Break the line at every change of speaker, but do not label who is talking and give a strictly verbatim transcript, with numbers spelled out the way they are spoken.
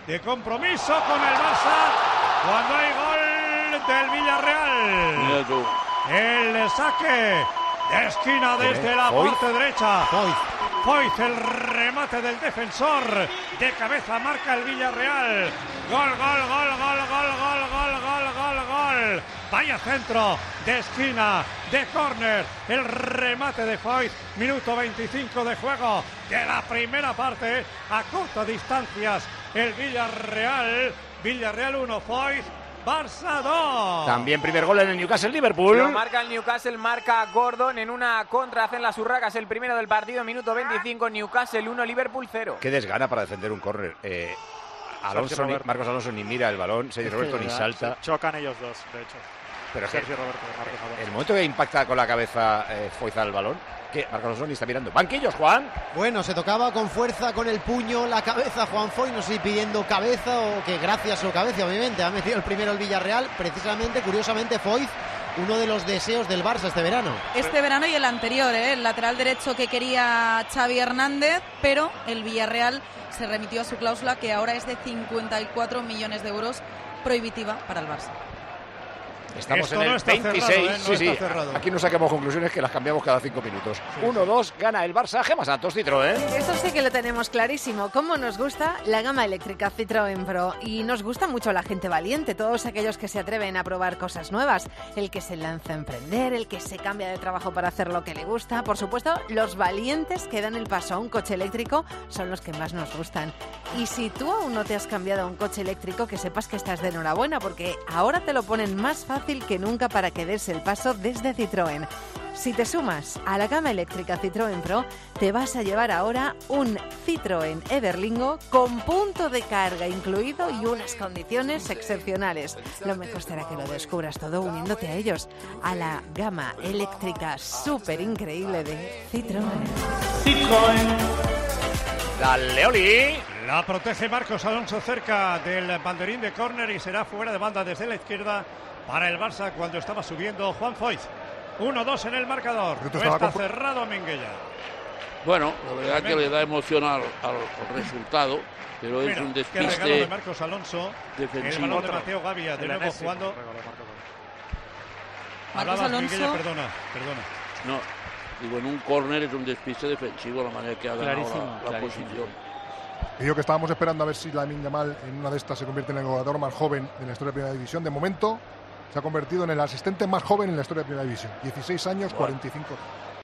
de compromiso con el Barça cuando hay gol del Villarreal. El saque de esquina desde la parte derecha. Foyth, el remate del defensor de cabeza, marca el Villarreal. Gol, gol, gol, gol, gol, gol, gol, gol, gol, gol. Vaya centro de esquina, de córner. El remate de Foyth, minuto veinticinco de juego de la primera parte. A cortas distancias el Villarreal. Villarreal uno, Foyth. Barça dos.
También primer gol en el Newcastle-Liverpool.
Lo marca el Newcastle, marca Gordon en una contra, hacen las urracas el primero del partido, minuto veinticinco, Newcastle uno, Liverpool cero.
Qué desgana para defender un córner. Eh, Alonso, ni, Marcos Alonso ni mira el balón, Sergio Roberto ni salta.
Chocan ellos dos, de hecho.
Pero
Sergio
que,
Roberto y Marcos Alonso.
El momento que impacta con la cabeza eh, Foyth al balón, que Marcos Alonso ni está mirando. Banquillos, Juan.
Bueno, se tocaba con fuerza con el puño la cabeza Juan Foyth, no sé si pidiendo cabeza o que gracias a su cabeza, obviamente. Ha metido el primero el Villarreal, precisamente, curiosamente, Foyth, uno de los deseos del Barça este verano.
Este verano y el anterior, ¿eh? El lateral derecho que quería Xavi Hernández, pero el Villarreal se remitió a su cláusula que ahora es de cincuenta y cuatro millones de euros, prohibitiva para el Barça.
Estamos
Esto
en el
no está
veintiséis.
cerrado, ¿eh? No
sí, sí.
está cerrado.
Aquí no saquemos conclusiones que las cambiamos cada cinco minutos. uno dos, gana el Barça. Gemma Santos, Citroën.
Esto sí que lo tenemos clarísimo. Cómo nos gusta la gama eléctrica Citroën Pro. Y nos gusta mucho la gente valiente, todos aquellos que se atreven a probar cosas nuevas. El que se lanza a emprender, el que se cambia de trabajo para hacer lo que le gusta. Por supuesto, los valientes que dan el paso a un coche eléctrico son los que más nos gustan. Y si tú aún no te has cambiado a un coche eléctrico, que sepas que estás de enhorabuena, porque ahora te lo ponen más fácil que nunca para que des el paso desde Citroën. Si te sumas a la gama eléctrica Citroën Pro, te vas a llevar ahora un Citroën Everlingo con punto de carga incluido y unas condiciones excepcionales. Lo mejor será que lo descubras todo uniéndote a ellos, a la gama eléctrica súper increíble de Citroën.
Citroën.
Dale, Oli.
La protege Marcos Alonso cerca del banderín de córner y será fuera de banda desde la izquierda para el Barça cuando estaba subiendo Juan Foyth. uno dos en el marcador. No está cerrado Minguella.
Bueno, la verdad que le da emoción al, al, al resultado, pero
Mira,
es un despiste.
Qué regalo de Marcos Alonso.
Defensivo.
El balón de Mateo Gavia, de nuevo jugando.
Marcos Alonso.
Minguella, perdona, perdona.
No, digo, en un córner es un despiste defensivo la manera que ha ganado la, la posición.
Y yo que estábamos esperando a ver si Lamine Yamal en una de estas se convierte en el jugador más joven de la historia de Primera División. De momento se ha convertido en el asistente más joven en la historia de Primera División. dieciséis años, cuarenta y cinco.